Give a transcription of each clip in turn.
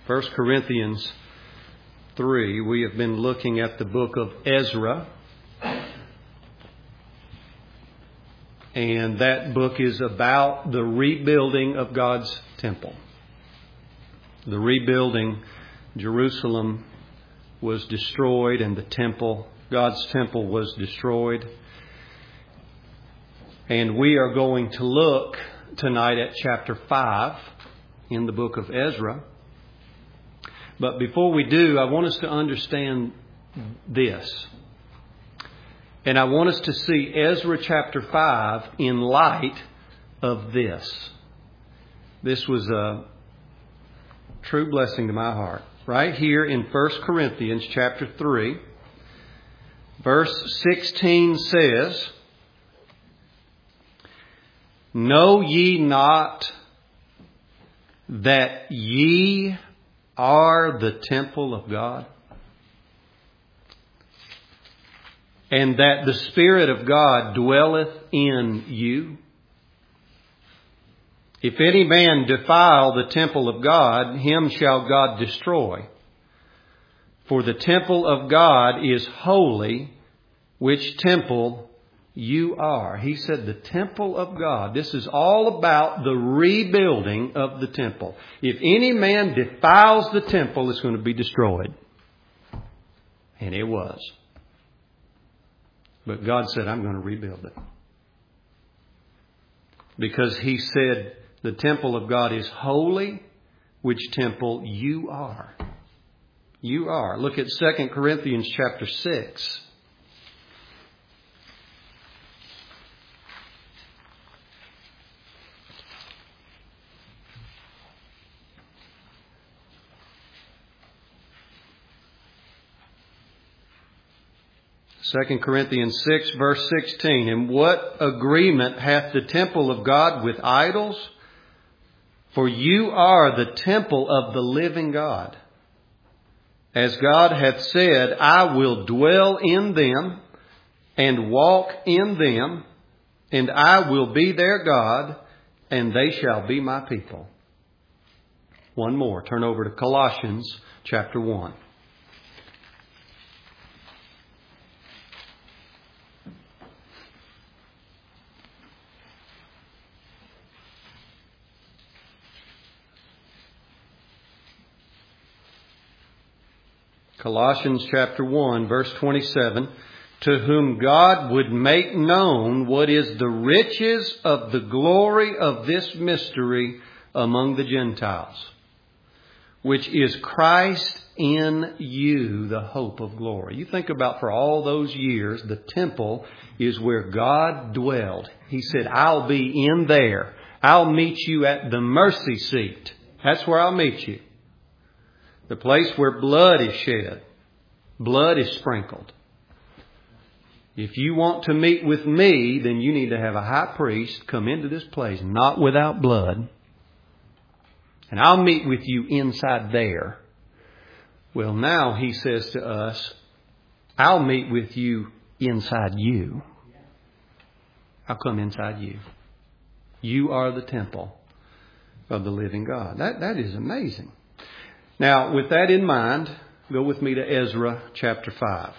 1 Corinthians 3. We have been looking at the book of Ezra. And that book is about the rebuilding of God's temple. The rebuilding. Jerusalem was destroyed and the temple, God's temple, was destroyed. And we are going to look tonight at chapter 5 in the book of Ezra. But before we do, I want us to understand this. And I want us to see Ezra chapter 5 in light of this. This was a true blessing to my heart. Right here in 1 Corinthians chapter 3, verse 16 says, "Know ye not that ye are the temple of God, and that the Spirit of God dwelleth in you? If any man defile the temple of God, him shall God destroy. For the temple of God is holy, which temple you are." He said the temple of God. This is all about the rebuilding of the temple. If any man defiles the temple, it's going to be destroyed. And it was. But God said, I'm going to rebuild it. Because He said the temple of God is holy, which temple you are. You are. Look at 2 Corinthians chapter 6. Second Corinthians 6 verse 16. "And what agreement hath the temple of God with idols? For you are the temple of the living God. As God hath said, I will dwell in them and walk in them, and I will be their God, and they shall be my people." One more. Turn over to Colossians chapter 1. Colossians chapter 1 verse 27. "To whom God would make known what is the riches of the glory of this mystery among the Gentiles, which is Christ in you, the hope of glory." You think about, for all those years, the temple is where God dwelled. He said, I'll be in there. I'll meet you at the mercy seat. That's where I'll meet you. The place where blood is shed. Blood is sprinkled. If you want to meet with me, then you need to have a high priest come into this place, not without blood. And I'll meet with you inside there. Well, now He says to us, I'll meet with you inside you. I'll come inside you. You are the temple of the living God. That is amazing. Now, with that in mind, go with me to Ezra chapter 5.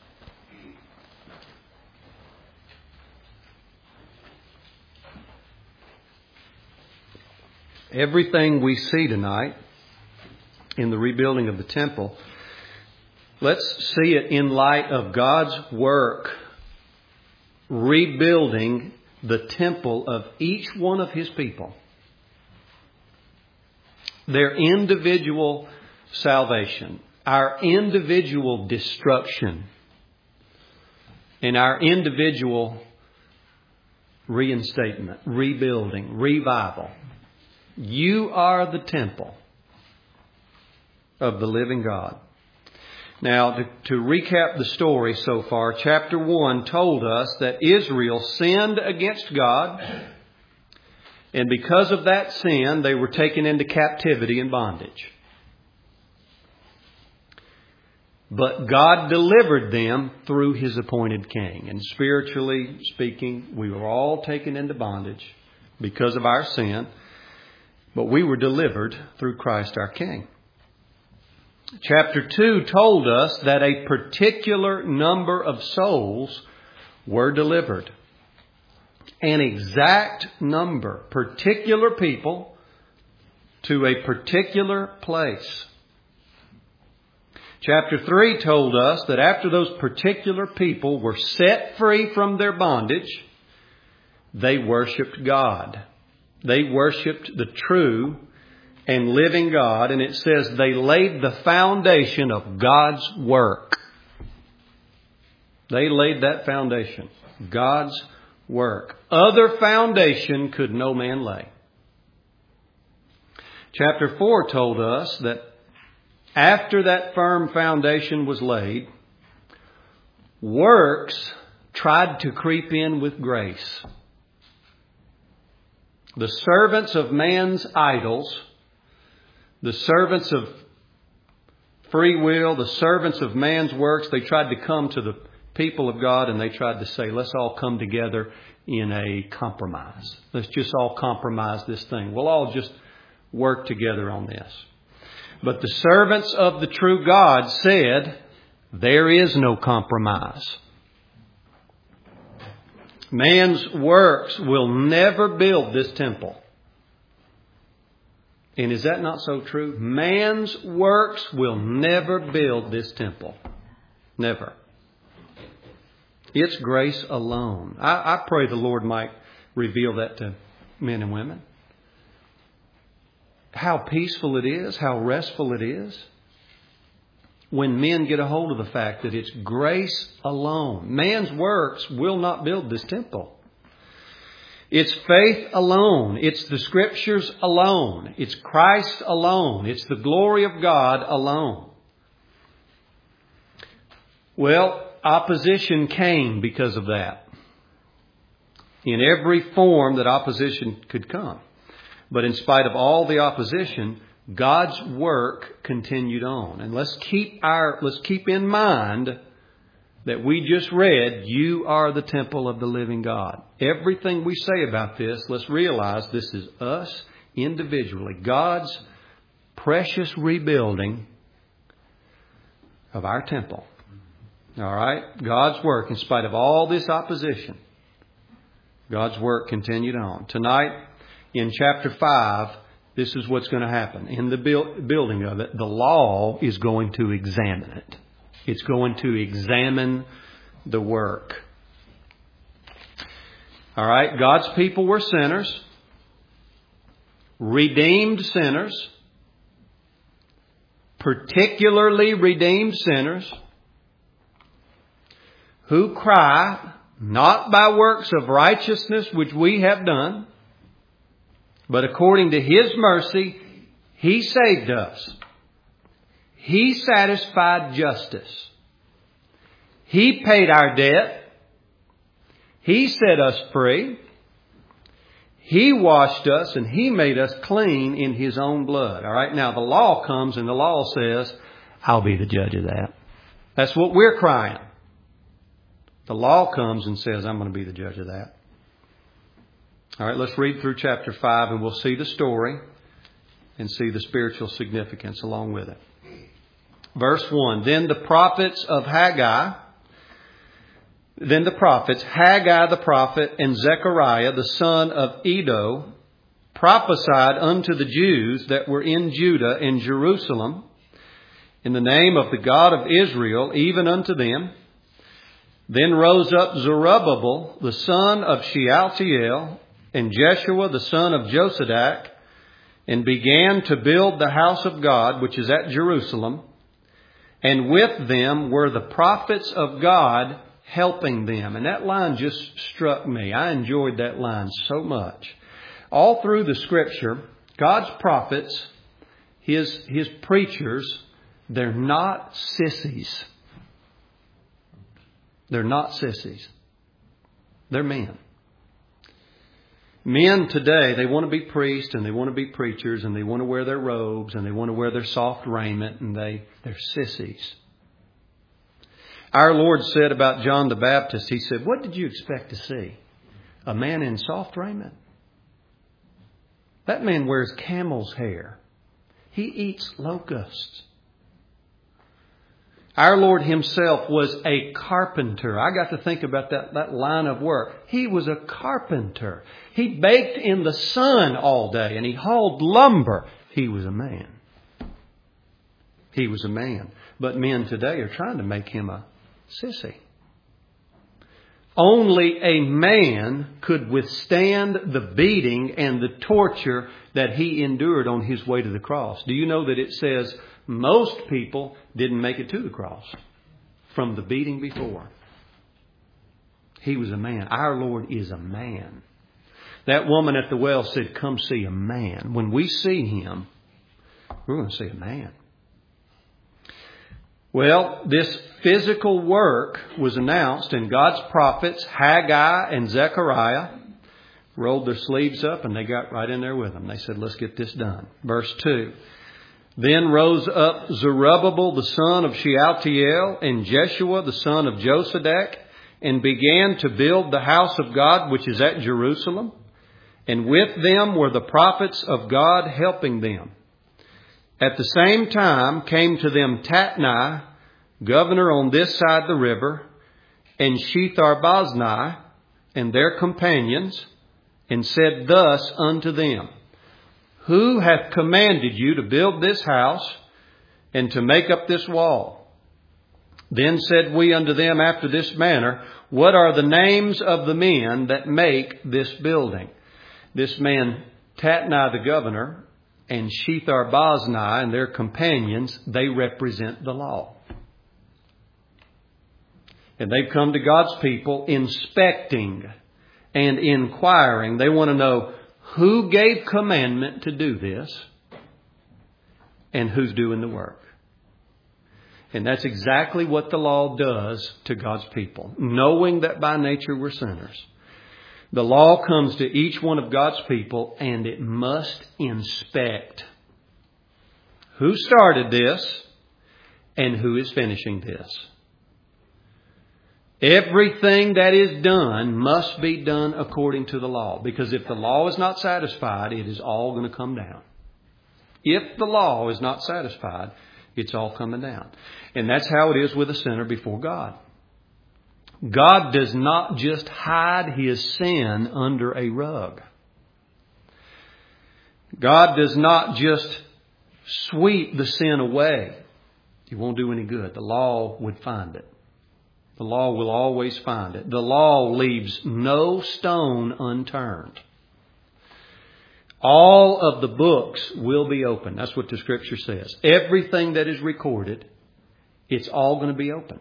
Everything we see tonight in the rebuilding of the temple, let's see it in light of God's work rebuilding the temple of each one of His people. Their individual salvation, our individual destruction, and our individual reinstatement, rebuilding, revival. You are the temple of the living God. Now, to recap the story so far, chapter 1 told us that Israel sinned against God. And because of that sin, they were taken into captivity and bondage. But God delivered them through His appointed king. And spiritually speaking, we were all taken into bondage because of our sin. But we were delivered through Christ our King. Chapter 2 told us that a particular number of souls were delivered. An exact number, particular people to a particular place. Chapter 3 told us that after those particular people were set free from their bondage, they worshiped God. They worshiped the true and living God. And it says they laid the foundation of God's work. They laid that foundation. God's work. Other foundation could no man lay. Chapter 4 told us that after that firm foundation was laid, works tried to creep in with grace. The servants of man's idols, the servants of free will, the servants of man's works, they tried to come to the people of God and they tried to say, let's all come together in a compromise. Let's just all compromise this thing. We'll all just work together on this. But the servants of the true God said, there is no compromise. Man's works will never build this temple. And is that not so true? Man's works will never build this temple. Never. It's grace alone. I pray the Lord might reveal that to men and women. How peaceful it is, how restful it is when men get a hold of the fact that it's grace alone. Man's works will not build this temple. It's faith alone. It's the Scriptures alone. It's Christ alone. It's the glory of God alone. Well, opposition came because of that. In every form that opposition could come. But in spite of all the opposition, God's work continued on. And let's keep in mind that we just read, you are the temple of the living God. Everything we say about this, let's realize this is us individually. God's precious rebuilding of our temple. All right? God's work, in spite of all this opposition, God's work continued on. Tonight, in chapter 5, this is what's going to happen. In the building of it, the law is going to examine it. It's going to examine the work. All right, God's people were sinners, redeemed sinners, particularly redeemed sinners, who cry, not by works of righteousness which we have done, but according to His mercy, He saved us. He satisfied justice. He paid our debt. He set us free. He washed us and He made us clean in His own blood. All right. Now the law comes and the law says, I'll be the judge of that. That's what we're crying. The law comes and says, I'm going to be the judge of that. All right, let's read through chapter 5 and we'll see the story and see the spiritual significance along with it. Verse 1, Then the prophets Haggai the prophet and Zechariah the son of Iddo prophesied unto the Jews that were in Judah and Jerusalem in the name of the God of Israel, even unto them. Then rose up Zerubbabel the son of Shealtiel and Jeshua the son of Josadak, and began to build the house of God, which is at Jerusalem. And with them were the prophets of God helping them. And that line just struck me. I enjoyed that line so much. All through the Scripture, God's prophets, His preachers, they're not sissies. They're not sissies. They're men. Men today, they want to be priests and they want to be preachers and they want to wear their robes and they want to wear their soft raiment and they're sissies. Our Lord said about John the Baptist, He said, what did you expect to see? A man in soft raiment? That man wears camel's hair. He eats locusts. Our Lord Himself was a carpenter. I got to think about that line of work. He was a carpenter. He baked in the sun all day and He hauled lumber. He was a man. He was a man. But men today are trying to make Him a sissy. Only a man could withstand the beating and the torture that He endured on His way to the cross. Do you know that it says most people didn't make it to the cross from the beating before? He was a man. Our Lord is a man. That woman at the well said, "Come see a man." When we see Him, we're going to see a man. Well, this physical work was announced, and God's prophets, Haggai and Zechariah, rolled their sleeves up and they got right in there with them. They said, "Let's get this done." Verse 2. Then rose up Zerubbabel the son of Shealtiel and Jeshua the son of Josadak, and began to build the house of God which is at Jerusalem. And with them were the prophets of God helping them. At the same time came to them Tatnai, governor on this side the river, and Shethar-boznai and their companions, and said thus unto them, "Who hath commanded you to build this house and to make up this wall?" Then said we unto them after this manner, "What are the names of the men that make this building?" This man Tatnai the governor and Shethar-boznai and their companions, they represent the law. And they've come to God's people inspecting and inquiring. They want to know who gave commandment to do this and who's doing the work. And that's exactly what the law does to God's people. Knowing that by nature we're sinners, the law comes to each one of God's people and it must inspect who started this and who is finishing this. Everything that is done must be done according to the law. Because if the law is not satisfied, it is all going to come down. If the law is not satisfied, it's all coming down. And that's how it is with a sinner before God. God does not just hide His sin under a rug. God does not just sweep the sin away. It won't do any good. The law would find it. The law will always find it. The law leaves no stone unturned. All of the books will be opened. That's what the Scripture says. Everything that is recorded, it's all going to be opened.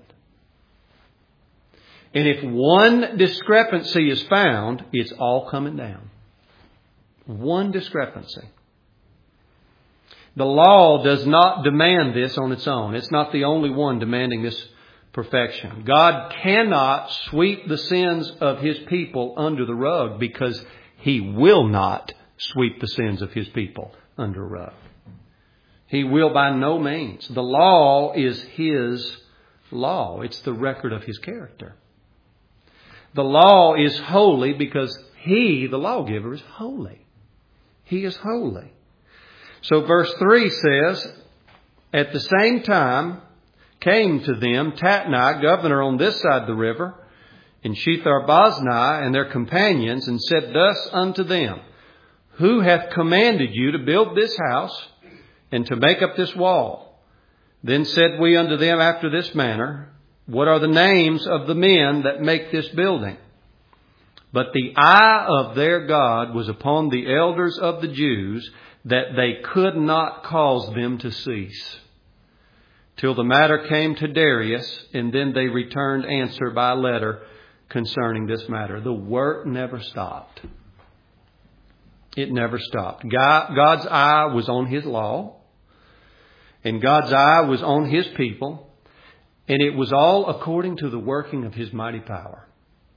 And if one discrepancy is found, it's all coming down. One discrepancy. The law does not demand this on its own. It's not the only one demanding this perfection. God cannot sweep the sins of His people under the rug because He will not sweep the sins of His people under a rug. He will by no means. The law is His law. It's the record of His character. The law is holy because He, the lawgiver, is holy. He is holy. So verse 3 says, "At the same time came to them Tatnai, governor on this side the river, and Shethar-boznai and their companions, and said thus unto them, Who hath commanded you to build this house and to make up this wall? Then said we unto them after this manner, What are the names of the men that make this building? But the eye of their God was upon the elders of the Jews, that they could not cause them to cease, till the matter came to Darius, and then they returned answer by letter concerning this matter." The work never stopped. It never stopped. God's eye was on His law, and God's eye was on His people, and it was all according to the working of His mighty power.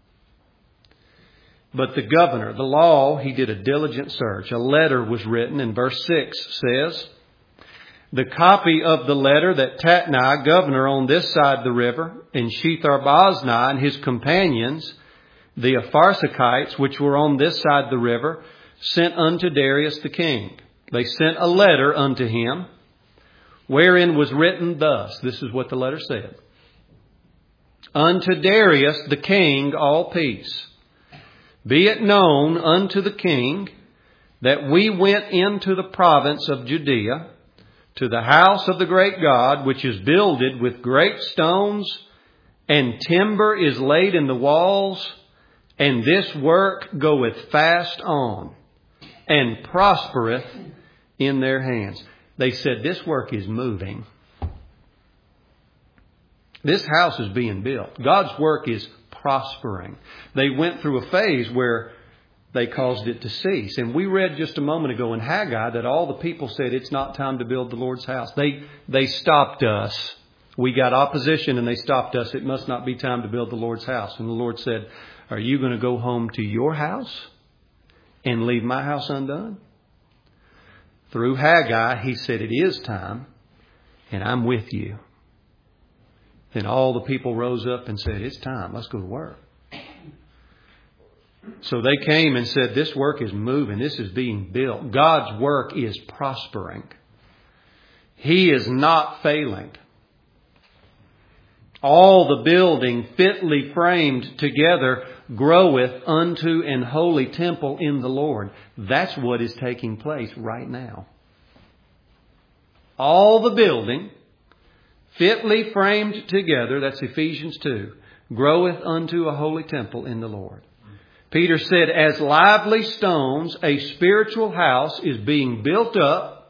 But the governor, the law, he did a diligent search. A letter was written, and verse 6 says, "The copy of the letter that Tatnai, governor on this side the river, and Shethar-boznai and his companions, the Apharsachites, which were on this side the river, sent unto Darius the king." They sent a letter unto him, wherein was written thus. This is what the letter said. Unto Darius the king all peace. Be it known unto the king that we went into the province of Judea, to the house of the great God, which is builded with great stones, and timber is laid in the walls, and this work goeth fast on, and prospereth in their hands. They said, this work is moving. This house is being built. God's work is prospering. They went through a phase where they caused it to cease. And we read just a moment ago in Haggai that all the people said it's not time to build the Lord's house. They stopped us. We got opposition and they stopped us. It must not be time to build the Lord's house. And the Lord said, are you going to go home to your house and leave my house undone? Through Haggai, he said, it is time and I'm with you. Then all the people rose up and said, it's time. Let's go to work. So they came and said, this work is moving. This is being built. God's work is prospering. He is not failing. All the building fitly framed together groweth unto an holy temple in the Lord. That's what is taking place right now. All the building fitly framed together, that's Ephesians 2, groweth unto a holy temple in the Lord. Peter said, as lively stones, a spiritual house is being built up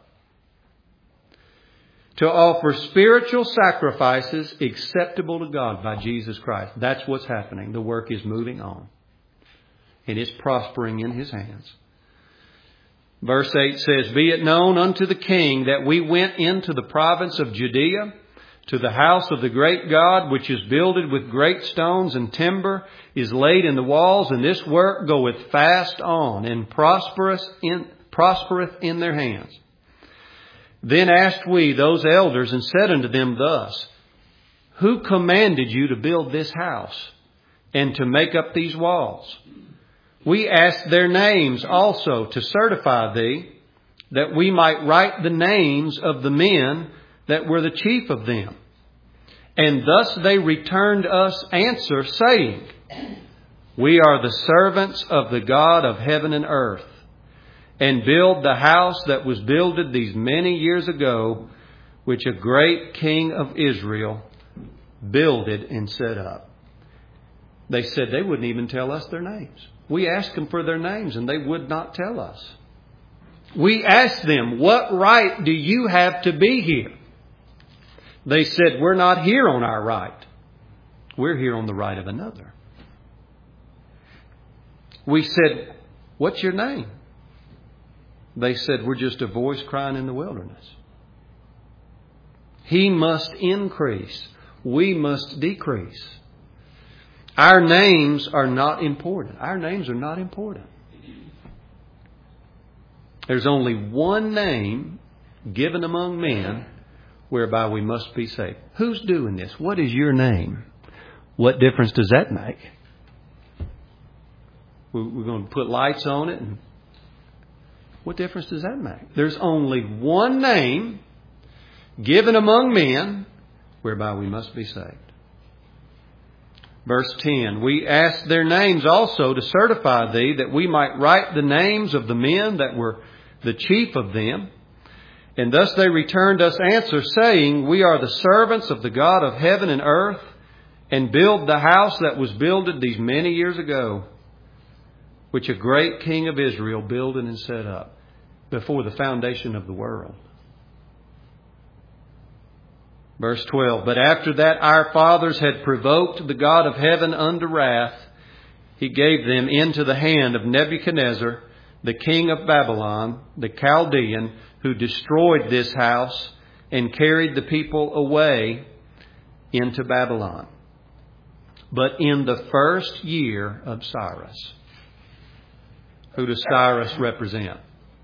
to offer spiritual sacrifices acceptable to God by Jesus Christ. That's what's happening. The work is moving on. And it's prospering in His hands. Verse 8 says, be it known unto the king that we went into the province of Judea, to the house of the great God, which is builded with great stones, and timber is laid in the walls, and this work goeth fast on, and prospereth in their hands. Then asked we those elders, and said unto them thus, who commanded you to build this house, and to make up these walls? We asked their names also to certify thee, that we might write the names of the men that were the chief of them. And thus they returned us answer, saying, we are the servants of the God of heaven and earth, and build the house that was builded these many years ago, which a great king of Israel builded and set up. They said they wouldn't even tell us their names. We asked them for their names and they would not tell us. We asked them, what right do you have to be here? They said, we're not here on our right. We're here on the right of another. We said, what's your name? They said, we're just a voice crying in the wilderness. He must increase. We must decrease. Our names are not important. Our names are not important. There's only one name given among men whereby we must be saved. Who's doing this? What is your name? What difference does that make? We're going to put lights on it. And what difference does that make? There's only one name given among men whereby we must be saved. Verse 10, we asked their names also to certify thee, that we might write the names of the men that were the chief of them. And thus they returned us answer, saying, we are the servants of the God of heaven and earth, and build the house that was builded these many years ago, which a great king of Israel builded and set up before the foundation of the world. Verse 12, but after that our fathers had provoked the God of heaven unto wrath, He gave them into the hand of Nebuchadnezzar, the king of Babylon, the Chaldean, who destroyed this house and carried the people away into Babylon. But in the first year of Cyrus. Who does Cyrus represent?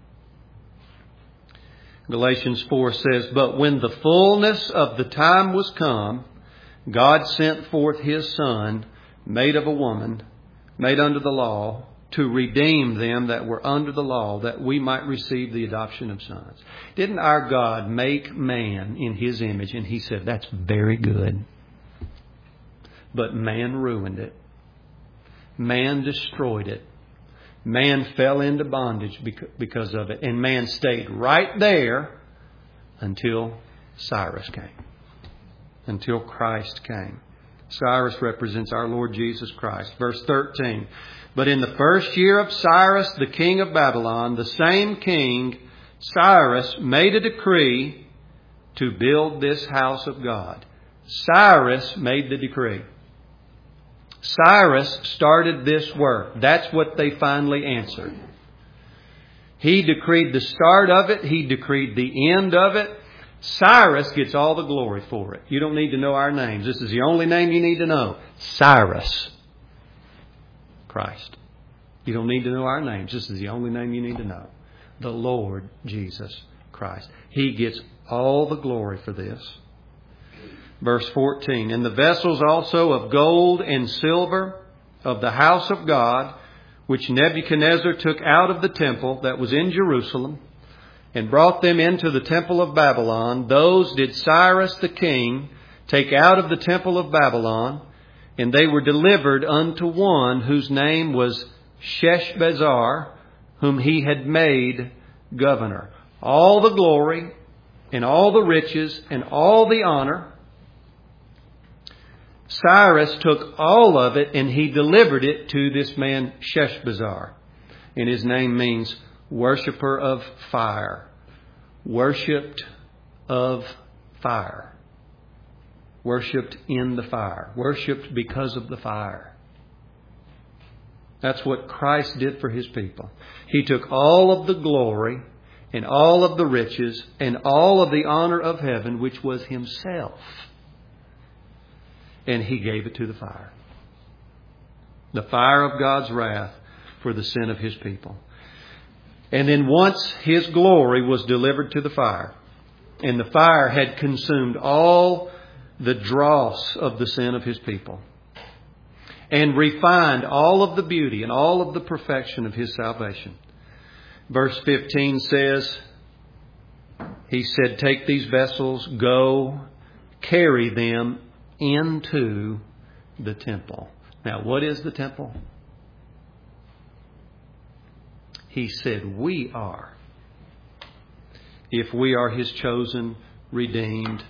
Galatians 4 says, but when the fullness of the time was come, God sent forth His Son, made of a woman, made under the law, to redeem them that were under the law, that we might receive the adoption of sons. Didn't our God make man in His image? And He said, that's very good. But man ruined it. Man destroyed it. Man fell into bondage because of it. And man stayed right there until Cyrus came. Until Christ came. Cyrus represents our Lord Jesus Christ. Verse 13. But in the first year of Cyrus, the king of Babylon, the same king, Cyrus, made a decree to build this house of God. Cyrus made the decree. Cyrus started this work. That's what they finally answered. He decreed the start of it. He decreed the end of it. Cyrus gets all the glory for it. You don't need to know our names. This is the only name you need to know. Cyrus. Christ. You don't need to know our names. This is the only name you need to know. The Lord Jesus Christ. He gets all the glory for this. Verse 14. And the vessels also of gold and silver of the house of God, which Nebuchadnezzar took out of the temple that was in Jerusalem, and brought them into the temple of Babylon, those did Cyrus the king take out of the temple of Babylon, and they were delivered unto one whose name was Sheshbazzar, whom he had made governor. All the glory and all the riches and all the honor, Cyrus took all of it and he delivered it to this man Sheshbazzar. And his name means worshipper of fire. Worshipped of fire. Worshipped in the fire. Worshipped because of the fire. That's what Christ did for His people. He took all of the glory and all of the riches and all of the honor of heaven, which was Himself, and He gave it to the fire. The fire of God's wrath for the sin of His people. And then once His glory was delivered to the fire, and the fire had consumed all the dross of the sin of His people, and refined all of the beauty and all of the perfection of His salvation. Verse 15 says, He said, take these vessels, go, carry them into the temple. Now, what is the temple? He said, we are. If we are His chosen, redeemed,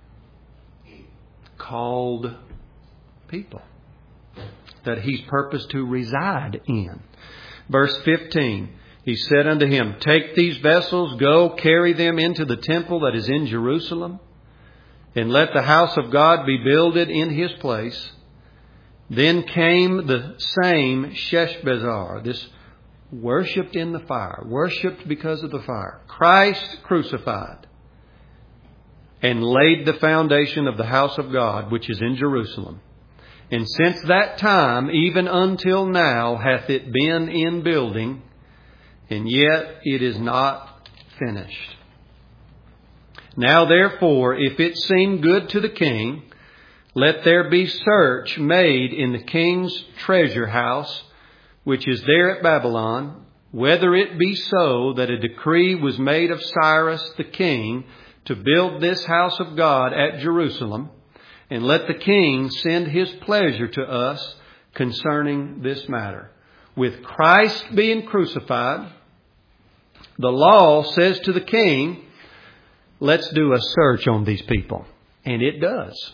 called people that He's purposed to reside in. Verse 15, He said unto him, take these vessels, go, carry them into the temple that is in Jerusalem, and let the house of God be builded in His place. Then came the same Sheshbazzar, this worshipped in the fire, worshipped because of the fire, Christ crucified, and laid the foundation of the house of God, which is in Jerusalem. And since that time, even until now, hath it been in building, and yet it is not finished. Now therefore, if it seem good to the king, let there be search made in the king's treasure house, which is there at Babylon, whether it be so that a decree was made of Cyrus the king to build this house of God at Jerusalem, and let the king send his pleasure to us concerning this matter. With Christ being crucified, the law says to the king, let's do a search on these people. And it does.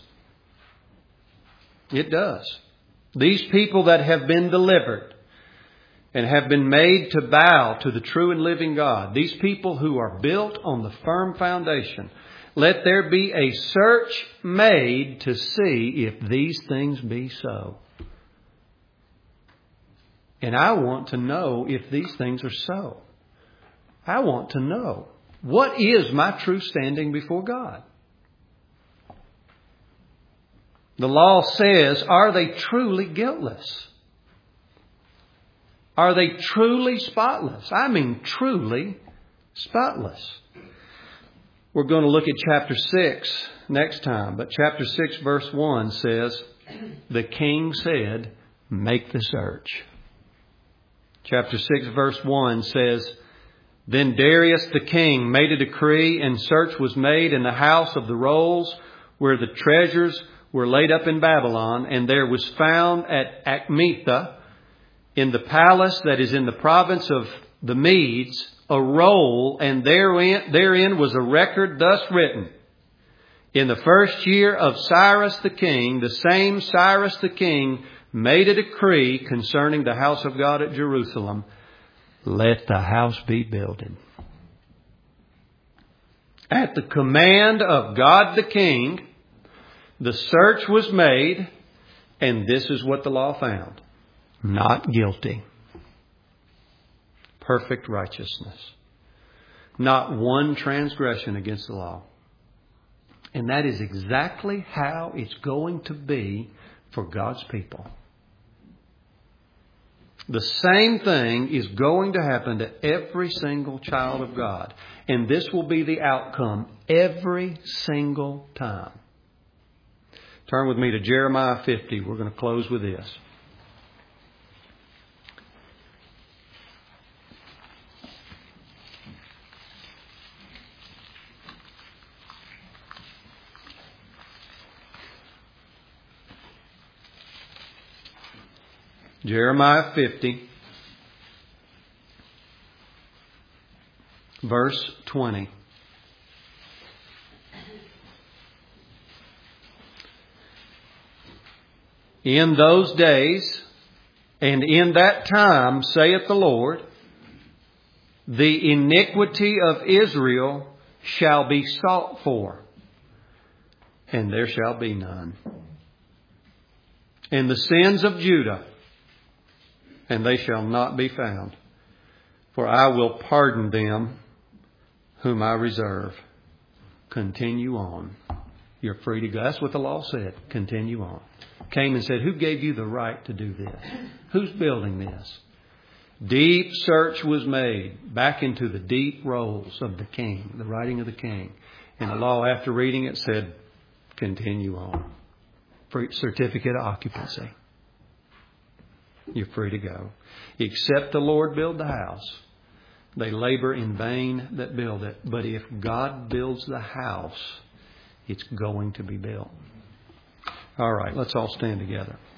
It does. These people that have been delivered and have been made to bow to the true and living God, these people who are built on the firm foundation, let there be a search made to see if these things be so. And I want to know if these things are so. I want to know, what is my true standing before God? The law says, are they truly guiltless? Are they truly spotless? I mean, truly spotless. We're going to look at chapter 6 next time. But chapter 6 verse 1 says, the king said, make the search. Chapter 6, verse 1 says, Then Darius the king made a decree, and search was made in the house of the rolls where the treasures were laid up in Babylon, and there was found at Achmetha, in the palace that is in the province of the Medes, a roll, and therein was a record thus written. In the first year of Cyrus the king, the same Cyrus the king made a decree concerning the house of God at Jerusalem. Let the house be builded. At the command of God the king, the search was made, and this is what the law found. Not guilty. Perfect righteousness. Not one transgression against the law. And that is exactly how it's going to be for God's people. The same thing is going to happen to every single child of God. And this will be the outcome every single time. Turn with me to Jeremiah 50. We're going to close with this. Jeremiah 50, verse 20. In those days and in that time, saith the Lord, the iniquity of Israel shall be sought for, and there shall be none. And the sins of Judah, and they shall not be found. For I will pardon them whom I reserve. Continue on. You're free to go. That's what the law said. Continue on. Came and said, who gave you the right to do this? Who's building this? Deep search was made back into the deep rolls of the king, the writing of the king. And the law, after reading it, said, continue on. Certificate of occupancy. You're free to go. Except the Lord build the house, they labor in vain that build it. But if God builds the house, it's going to be built. All right, let's all stand together.